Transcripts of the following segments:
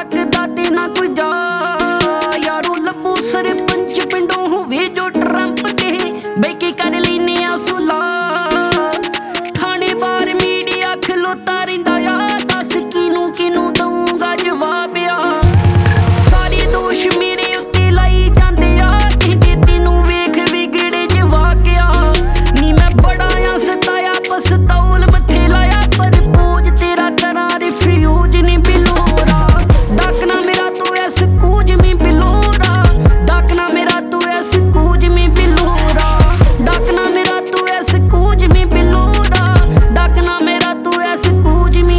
ਤੱਕਦਾ ਤੇ ਨਾ ਕੋਈ ਜਾ ਯਾਰੋ ਲੱਭੂ ਸਰਪੰਚ ਪਿੰਡੋਂ ਹੋਵੇ ਜੋ ਟਰੰਪ ਦੇ ਬਈ ਕੇ ਕਰ ਲੈਨੇ ਆ ਸੁਲਾ ਥਾਣੇ ਬਾਰ ਮੀਡੀਆ ਖਲੋਤਾ ਰਹਿੰਦਾ ਆ ਦੱਸ ਕਿਨੂੰ ਦਊਂਗਾ ਜਵਾਬ ਆ ਸਾਰੇ ਦੋਸ਼ ਮੇਰੇ ਉੱਤੇ ਲਾਈ ਜਾਂਦੇ ਆ ਕਹਿੰਦੇ ਤੈਨੂੰ ਵੇਖ ਵਿਗੜੇ ਜਵਾਕ ਆ ਨੀ ਮੈਂ ਬੜਾ ਆ ਸਤਾਇਆ ਪਸਤੌਲ ਮੱਥੇ ਲਾਇਆ ਪਰ ਪੂਜ ਤੇਰਾ ਕਰਾਂ ਰਿਫਿਊਜ ਨੀ ਬਿਲੋਰਾ ਡਾਕਣਾ ਮੇਰਾ ਤੂੰ ਐਸ ਕੂਜ ਮੀ ਬਿਲੋਰਾ ਡਾਕਣਾ ਮੇਰਾ ਤੂੰ ਐਸ ਕੂਜ ਮੀ ਬਿਲੋਰਾ ਡਾਕਣਾ ਮੇਰਾ ਤੂੰ ਐਸ ਕੂਜ ਮੀ ਬਿਲੋਰਾ ਡਾਕਣਾ ਮੇਰਾ ਤੂੰ ਐਸ ਕੂਜ ਮੀ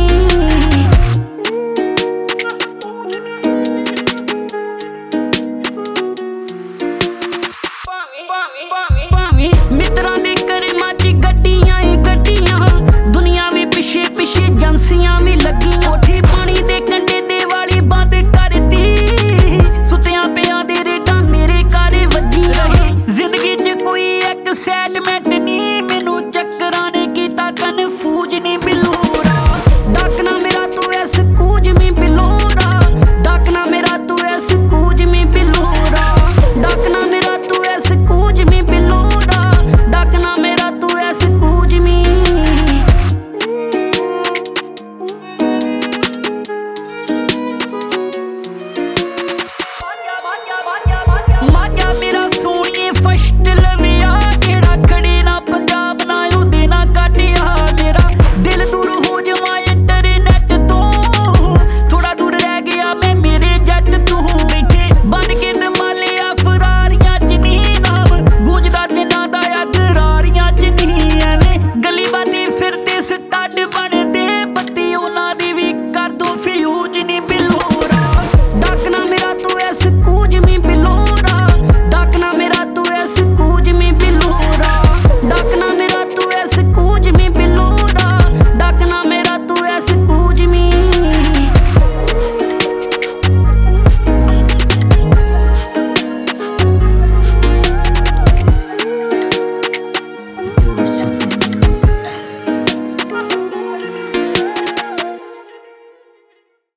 ਭਾਵੇਂ ਮਿੱਤਰਾਂ ਦੇ ਕਰਮਾਂ 'ਚ ਗੱਡੀਆਂ ਈ ਗੱਡੀਆਂ ਦੁਨੀਆ ਵੀ ਪਿੱਛੇ ਏਜੰਸੀਆਂ ਵੀ ਲੱਗੀਆਂ ਉੱਥੇ ਪਾਣੀ ਦੇ ਕੰਢੇ